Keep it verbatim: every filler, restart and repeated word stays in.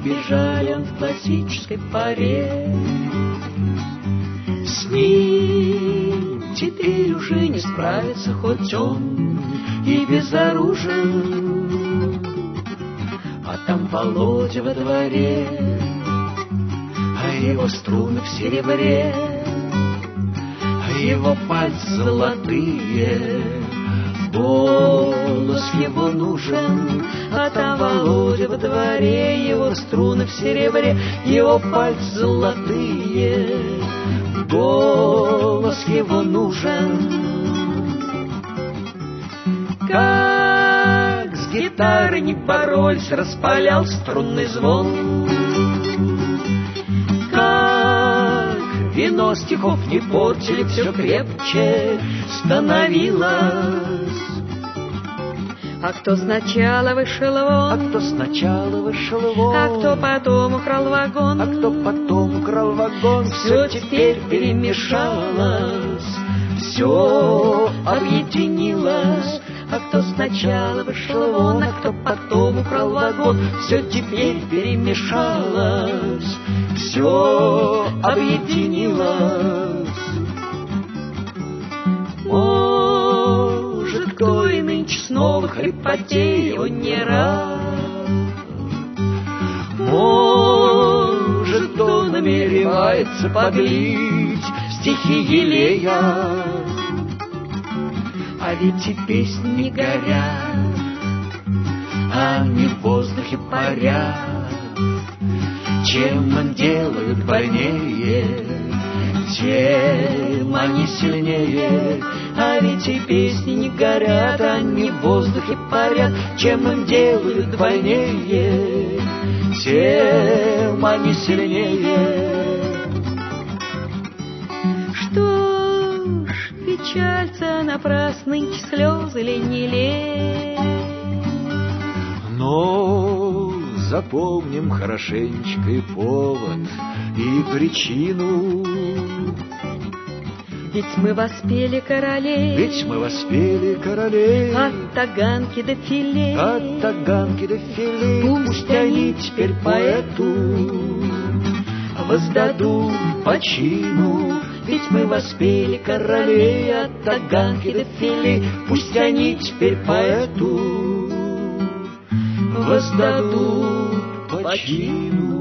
бежали он в классической паре. С ним теперь уже не справится, хоть он и безоружен. А там Володя во дворе, а его струны в серебре, а его пальцы золотые, голос его нужен. А там Володя во дворе, его струны в серебре, его пальцы золотые, голос его нужен. Как с гитары не боролись, распалял струнный звон. Как вино стихов не портили, все крепче становилось. А кто сначала вышел вон, А кто сначала вышел вон, а кто потом украл вагон, А кто потом украл вагон, все теперь перемешалось, все объединилось. А кто сначала вышел вон, а кто потом украл вагон, все теперь перемешалось, все объединилось. Может, кто и нынче снова хрипотей его не рад. Может, кто намеревается подлить стихи елея. А ведь и песни не горят, они в воздухе парят. Чем он делают больнее, тем они сильнее. А ведь и песни не горят, они в воздухе парят. Чем им делают больнее, тем они сильнее. Что ж, печалься напрасны, слезы ли не лей. Но запомним хорошенечко и повод, и причину. Ведь мы воспели королей, Ведь мы воспели королей, от Таганки до Филей, от Таганки до Филей. Пусть они теперь поэту воздадут почину. Ведь мы воспели королей, от Таганки до Филей. Пусть они теперь поэту воздадут почину.